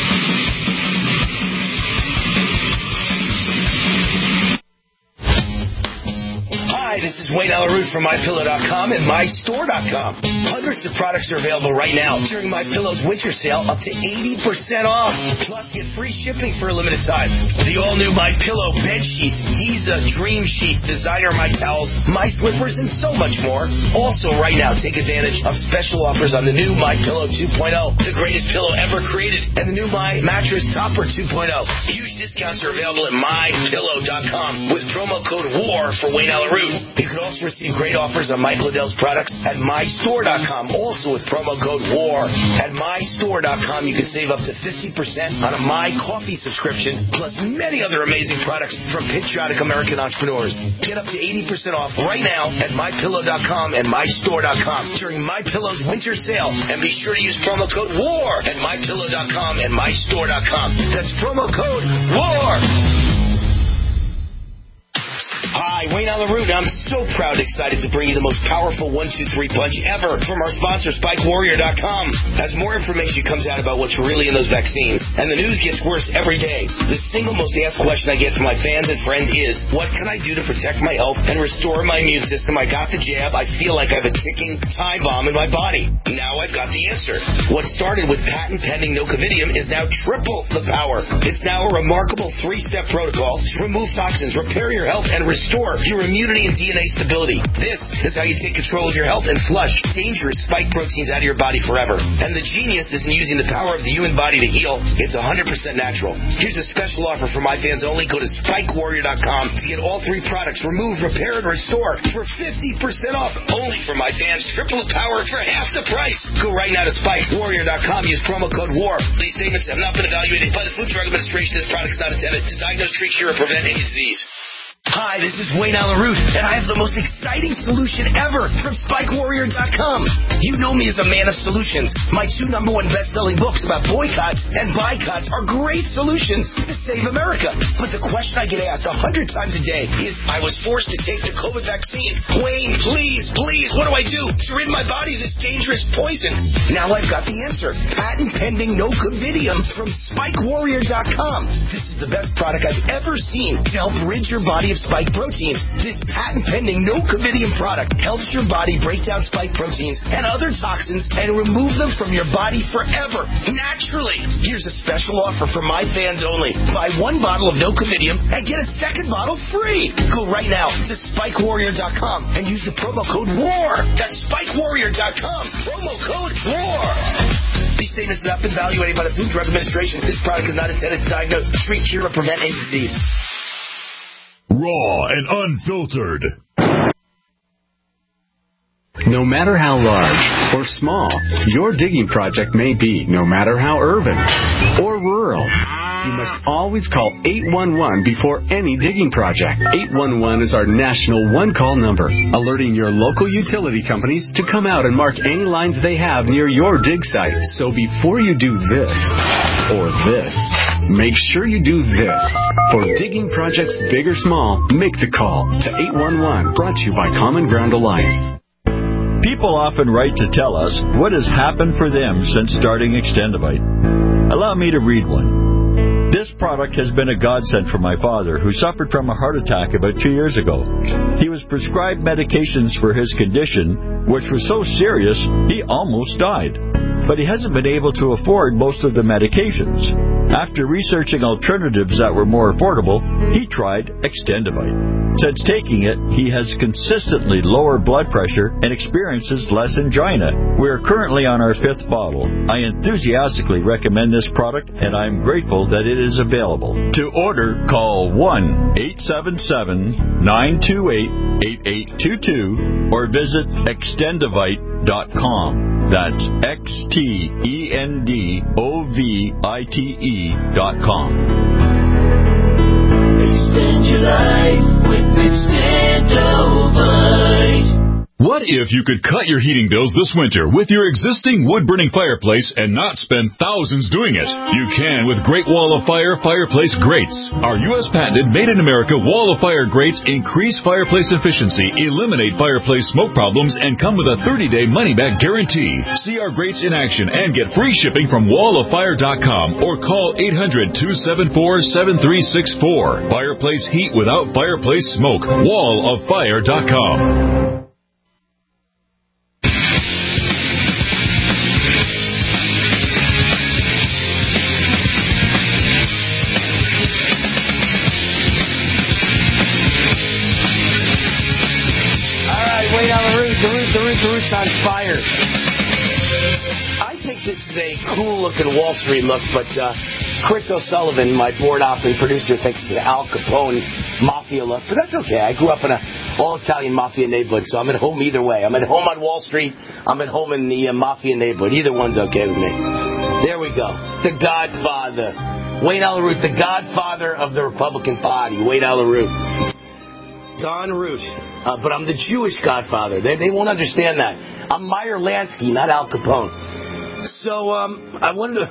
Hi, this is Wayne Allen Root from MyPillow.com and MyStore.com. Hundreds of products are available right now during MyPillow's winter sale, up to 80% off. Plus, get free shipping for a limited time. The all-new MyPillow bed sheets, Giza Dream Sheets, designer My Towels, My Slippers, and so much more. Also, right now, take advantage of special offers on the new MyPillow 2.0, the greatest pillow ever created, and the new My Mattress Topper 2.0. Huge discounts are available at MyPillow.com with promo code WAR for Wayne Allen Root. You can also receive great offers on Mike Lindell's products at MyStore.com, also with promo code WAR. At MyStore.com, you can save up to 50% on a My Coffee subscription, plus many other amazing products from patriotic American entrepreneurs. Get up to 80% off right now at MyPillow.com and MyStore.com during MyPillow's winter sale. And be sure to use promo code WAR at MyPillow.com and MyStore.com. That's promo code WAR. Hi, Wayne Allen Root. I'm so proud and excited to bring you the most powerful 1-2-3 punch ever from our sponsor, SpikeWarrior.com. As more information comes out about what's really in those vaccines, and the news gets worse every day, the single most asked question I get from my fans and friends is, what can I do to protect my health and restore my immune system? I got the jab. I feel like I have a ticking time bomb in my body. Now I've got the answer. What started with patent-pending nocovidium is now triple the power. It's now a remarkable 3-step protocol to remove toxins, repair your health, and restore your immunity and DNA stability. This is how you take control of your health and flush dangerous spike proteins out of your body forever. And the genius isn't using the power of the human body to heal. It's 100% natural. Here's a special offer for my fans only. Go to SpikeWarrior.com to get all 3 products, remove, repair, and restore for 50% off. Only for my fans. Triple the power for half the price. Go right now to SpikeWarrior.com. Use promo code WAR. These statements have not been evaluated by the Food and Drug Administration. This product is not intended to diagnose, treat, cure, or prevent any disease. Hi, this is Wayne Allen Root, and I have the most exciting solution ever from SpikeWarrior.com. You know me as a man of solutions. My 2 #1 best-selling books about boycotts and boycotts are great solutions to save America. But the question I get asked 100 times a day is, I was forced to take the COVID vaccine. Wayne, please, what do I do to rid my body of this dangerous poison? Now I've got the answer. Patent-pending nocovidium from SpikeWarrior.com. This is the best product I've ever seen to help rid your body of spike proteins. This patent-pending nocovidium product helps your body break down spike proteins and other toxins and remove them from your body forever, naturally. Here's a special offer for my fans only. Buy 1 bottle of nocovidium and get a 2nd bottle free. Go right now to SpikeWarrior.com and use the promo code WAR. That's SpikeWarrior.com. Promo code WAR. These statements have not been evaluated by the Food and Drug Administration. This product is not intended to diagnose, treat, cure, or prevent any disease. Raw and unfiltered. No matter how large or small your digging project may be, no matter how urban or rural, you must always call 811 before any digging project. 811 is our national one-call number, alerting your local utility companies to come out and mark any lines they have near your dig site. So before you do this or this, make sure you do this. For digging projects big or small, make the call to 811. Brought to you by Common Ground Alliance. People often write to tell us what has happened for them since starting Extendivite. Allow me to read one. This product has been a godsend for my father, who suffered from a heart attack about 2 years ago. He was prescribed medications for his condition, which was so serious he almost died. But he hasn't been able to afford most of the medications. After researching alternatives that were more affordable, he tried Extendivite. Since taking it, he has consistently lower blood pressure and experiences less angina. We are currently on our 5th bottle. I enthusiastically recommend this product, and I am grateful that it is available. To order, call 1-877-928-8822 or visit Extendivite.com. That's XTENDOVITE.com. Extend your life with Extendovite. What if you could cut your heating bills this winter with your existing wood-burning fireplace and not spend thousands doing it? You can with Great Wall of Fire fireplace grates. Our U.S. patented made-in-America Wall of Fire grates increase fireplace efficiency, eliminate fireplace smoke problems, and come with a 30-day money-back guarantee. See our grates in action and get free shipping from walloffire.com or call 800-274-7364. Fireplace heat without fireplace smoke. walloffire.com. The Root's on fire. I think this is a cool-looking Wall Street look, but Chris O'Sullivan, my board-op and producer, thinks it's an Al Capone mafia look. But that's okay. I grew up in an all-Italian mafia neighborhood, so I'm at home either way. I'm at home on Wall Street. I'm at home in the mafia neighborhood. Either one's okay with me. There we go. The Godfather. Wayne Allyn Root, the Godfather of the Republican Party. Wayne Allyn Root. Don Root. But I'm the Jewish Godfather. They won't understand that. I'm Meyer Lansky, not Al Capone. So I wanted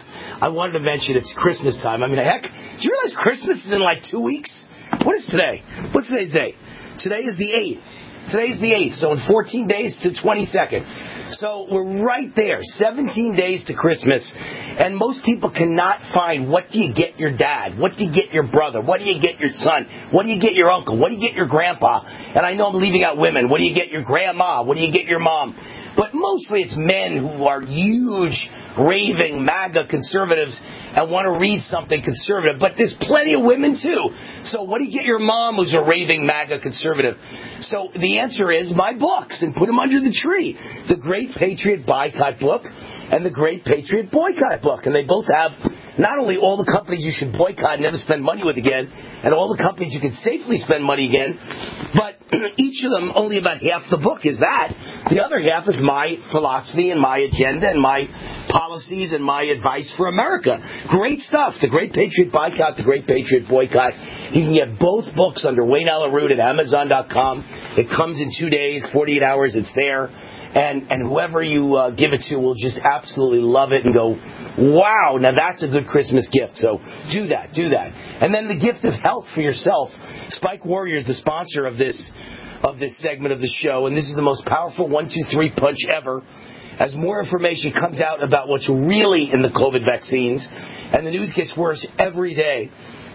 to mention it's Christmas time. I mean, heck, do you realize Christmas is in like 2 weeks? What is today? What's today's date? Today is the 8th. Today's the 8th, so in 14 days to 22nd. So we're right there, 17 days to Christmas, and most people cannot find what do you get your dad, what do you get your brother, what do you get your son, what do you get your uncle, what do you get your grandpa, and I know I'm leaving out women, what do you get your grandma, what do you get your mom, but mostly it's men who are huge, raving MAGA conservatives and want to read something conservative, but there's plenty of women too. So what do you get your mom who's a raving MAGA conservative? So the answer is my books, and put them under the tree. The Great Patriot Boycott book and the Great Patriot Boycott book. And they both have not only all the companies you should boycott and never spend money with again, and all the companies you can safely spend money again, but each of them, only about half the book is that. The other half is my philosophy and my agenda and my policies and my advice for America. Great stuff. The Great Patriot Boycott, the Great Patriot Boycott. You can get both books under Wayne Allyn Root at Amazon.com. It comes in 2 days, 48 hours, it's there. And whoever you give it to will just absolutely love it and go, wow, now that's a good Christmas gift. So do that. And then the gift of health for yourself. Spike Warrior is the sponsor of this segment of the show, and this is the most powerful 1-2-3 punch ever. As more information comes out about what's really in the COVID vaccines, and the news gets worse every day,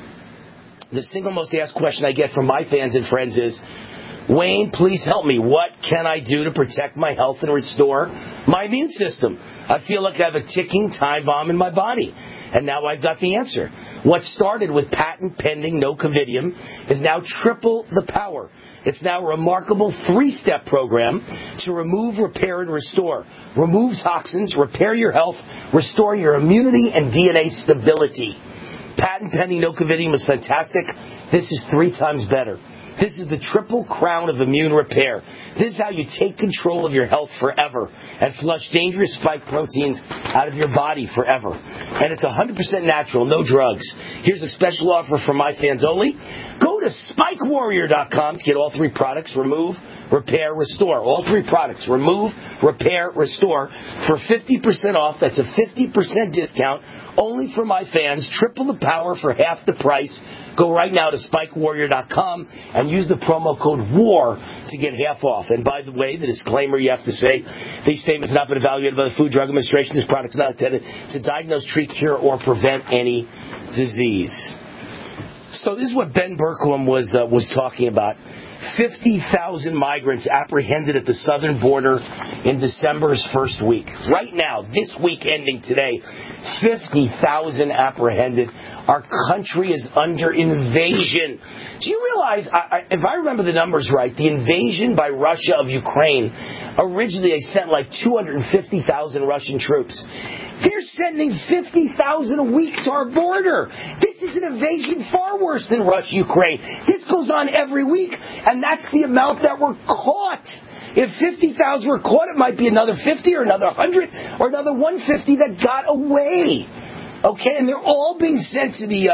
the single most asked question I get from my fans and friends is, Wayne, please help me. What can I do to protect my health and restore my immune system? I feel like I have a ticking time bomb in my body. And now I've got the answer. What started with patent-pending Nocovidium is now triple the power. It's now a remarkable 3-step program to remove, repair, and restore. Remove toxins, repair your health, restore your immunity and DNA stability. Patent-pending Nocovidium is fantastic. This is 3 times better. This is the triple crown of immune repair. This is how you take control of your health forever and flush dangerous spike proteins out of your body forever. And it's 100% natural, no drugs. Here's a special offer for my fans only. Go to SpikeWarrior.com to get all 3 products, remove, repair, restore. All 3 products, remove, repair, restore, for 50% off. That's a 50% discount only for my fans. Triple the power for half the price. Go right now to SpikeWarrior.com and use the promo code WAR to get half off. And by the way, the disclaimer you have to say, these statements have not been evaluated by the Food Drug Administration. This product is not intended to diagnose, treat, cure, or prevent any disease. So this is what Ben Bergquam was talking about. 50,000 migrants apprehended at the southern border in December's first week. Right now, this week ending today, 50,000 apprehended. Our country is under invasion. Do you realize, if I remember the numbers right, the invasion by Russia of Ukraine, originally they sent like 250,000 Russian troops. They're sending 50,000 a week to our border. This is an invasion far worse than Russia-Ukraine. This goes on every week, and that's the amount that were caught. If 50,000 were caught, it might be another 50 or another 100 or another 150 that got away. Okay, and they're all being sent to the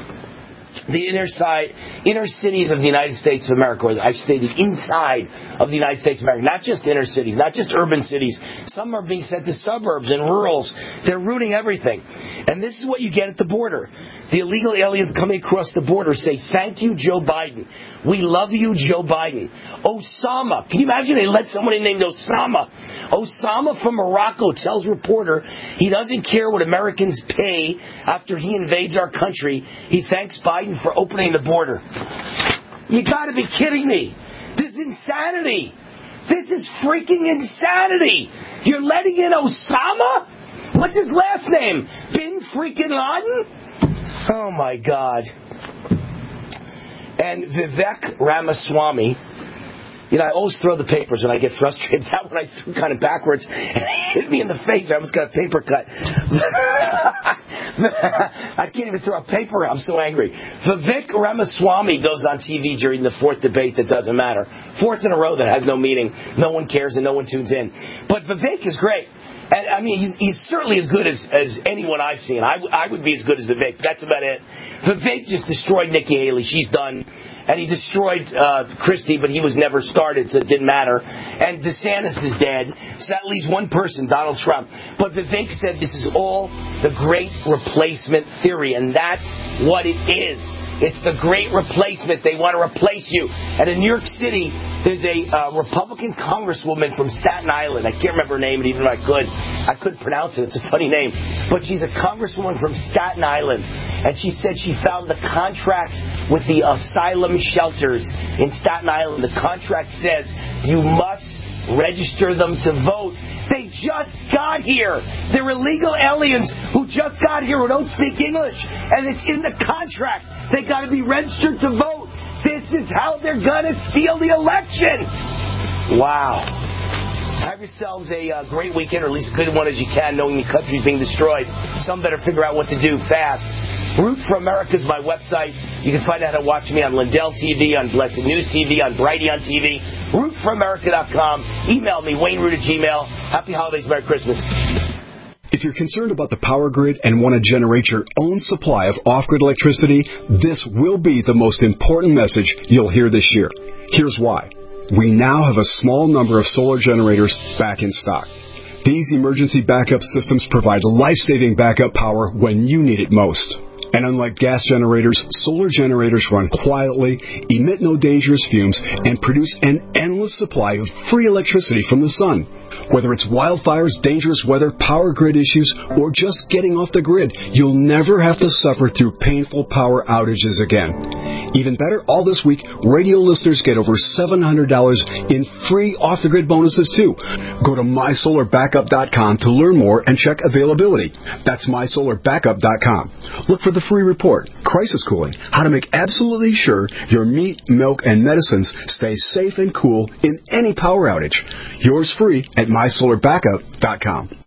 inner cities of the United States of America, or I should say the inside of the United States of America, not just inner cities, not just urban cities. Some are being sent to suburbs and rurals. They're rooting everything. And this is what you get at the border. The illegal aliens coming across the border say, "Thank you, Joe Biden. We love you, Joe Biden." Osama. Can you imagine they let someone in named Osama? Osama from Morocco tells reporter he doesn't care what Americans pay after he invades our country. He thanks Biden for opening the border. You gotta be kidding me. This is insanity. This is freaking insanity. You're letting in Osama? What's his last name? Bin freaking Laden? Oh my God. And Vivek Ramaswamy, you know, I always throw the papers when I get frustrated. That one I threw kind of backwards and it hit me in the face. I almost got a paper cut. I can't even throw a paper. I'm so angry. Vivek Ramaswamy goes on TV during the 4th debate that doesn't matter. 4th in a row that has no meaning. No one cares and no one tunes in. But Vivek is great. And, I mean, he's certainly as good as anyone I've seen. I would be as good as Vivek. That's about it. Vivek just destroyed Nikki Haley. She's done. And he destroyed Christie, but he was never started, so it didn't matter. And DeSantis is dead. So that leaves one person, Donald Trump. But Vivek said this is all the great replacement theory, and that's what it is. It's the great replacement. They want to replace you. And in New York City, there's a Republican congresswoman from Staten Island. I can't remember her name, and even if I couldn't pronounce it. It's a funny name. But she's a congresswoman from Staten Island. And she said she found the contract with the asylum shelters in Staten Island. The contract says you must register them to vote. They just got here. They're illegal aliens who just got here who don't speak English. And it's in the contract. They got to be registered to vote. This is how they're going to steal the election. Wow. Have yourselves a great weekend, or at least as good a one as you can, knowing the country is being destroyed. Some better figure out what to do fast. Root for America is my website. You can find out how to watch me on Lindell TV, on Blessed News TV, on Brighty on TV. RootForAmerica.com. Email me, WayneRoot@gmail. Happy holidays, Merry Christmas. If you're concerned about the power grid and want to generate your own supply of off-grid electricity, this will be the most important message you'll hear this year. Here's why. We now have a small number of solar generators back in stock. These emergency backup systems provide life-saving backup power when you need it most. And unlike gas generators, solar generators run quietly, emit no dangerous fumes, and produce an endless supply of free electricity from the sun. Whether it's wildfires, dangerous weather, power grid issues, or just getting off the grid, you'll never have to suffer through painful power outages again. Even better, all this week, radio listeners get over $700 in free off-the-grid bonuses, too. Go to MySolarBackup.com to learn more and check availability. That's MySolarBackup.com. Look for the free report, Crisis Cooling, how to make absolutely sure your meat, milk, and medicines stay safe and cool in any power outage. Yours free at MySolarBackup.com.